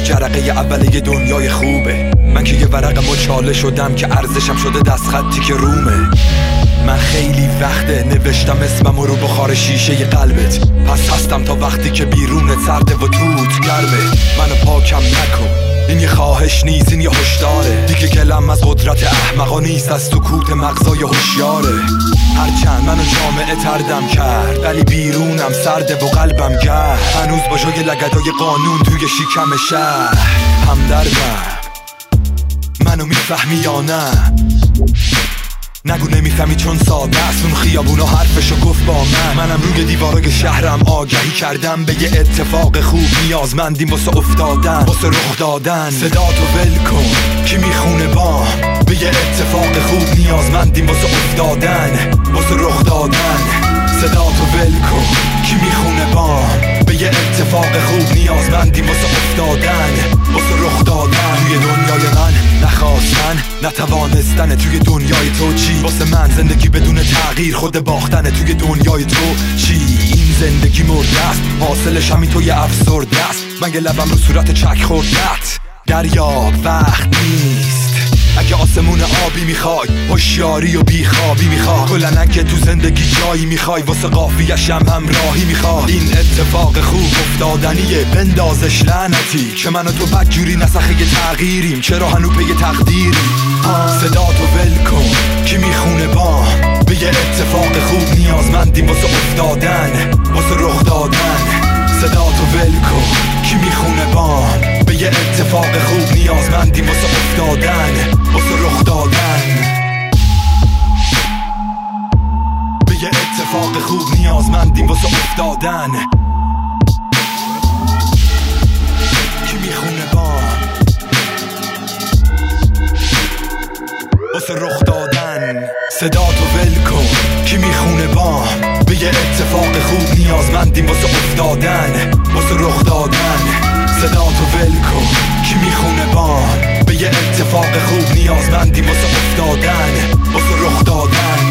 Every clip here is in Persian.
جرقه اوله دنیای خوبه. من که یه ورق مچاله شدم که ارزشم شده دست خطی که رومه. من خیلی وقته نوشتم اسمم رو بخار شیشه ی قلبت. پس هستم تا وقتی که بیرونت سرده و توت گرمه. منو پاکم نکن، این یه خواهش نیست، این یه هشداره. دیگه کلم از قدرت احمقا نیست، از سکوت مغزای هوشیاره. هرچند منو جامعه تردم کرد ولی بیرونم سرده و قلبم گرد. هنوز با جای لگدای قانون توی شکم شهر همدردم. منو میفهمی یا نه؟ نگو نمیفهمی چون ساده است. اون خیابونا حرفشو گفت با منم روی دیوارای شهرم آگهی کردم به یه اتفاق خوب. نیازمندیم واسه افتادن، واسه رخ دادن. صداتو ول کن کی میخونه بام به یه اتفاق خوب. نیازمندیم واسه افتادن، واسه رخ دادن. صداتو ول کن کی میخونه بام به یه اتفاق خوب. نیازمندیم واسه افتادن، واسه رخ دادن. توی دنیای من نخواستن نتوانستن، توی دنیای تو چی؟ واسه من زندگی بدون تغییر خود باختنه. توی دنیای تو چی؟ این زندگی مرده است، حاصلش همین توی افسرده است. من یه لبم رو صورت چک خوردت. دریاب وقت نیست اگه آسمون آبی میخوای، هوشیاری و بیخوابی میخوای. کلن که تو زندگی جایی میخوای، واسه قافیه‌ش هم همراهی میخوای. این اتفاق خوب افتادنیه، بندازش لعنتی که من و تو بدجوری نسخه تغییریم. چرا هنو پی تقدیریم؟ صداتو ول کن کی میخونه بام به یه اتفاق خوب. نیازمندیم واسه افتادن، واسه رخ دادن. صداتو ول کن کی میخونه بام به یه اتفاق خوب. نیازمندیم واسه افتادن، واسه رخ دادن. به یه اتفاق خوب نیازمندیم واسه افتادن. کی میخونه بام واسه رخ دادن. صداتو ول کن کی میخونه بام به یه اتفاق خوب. نیازمندیم واسه افتادن، واسه رخ دادن. صداتو ول کن کی میخونه بام به یه اتفاق خوب. نیازمندیم واسه افتادن، واسه رخ دادن.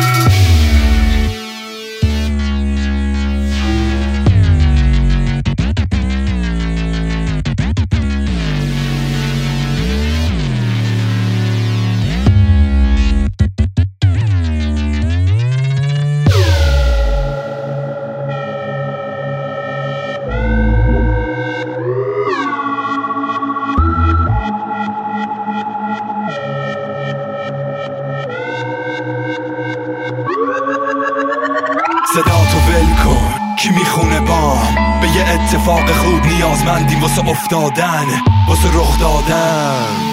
صداتو ول کن کی میخونه بام به یه اتفاق خوب. نیازمندیم واسه افتادن، واسه رخ دادن.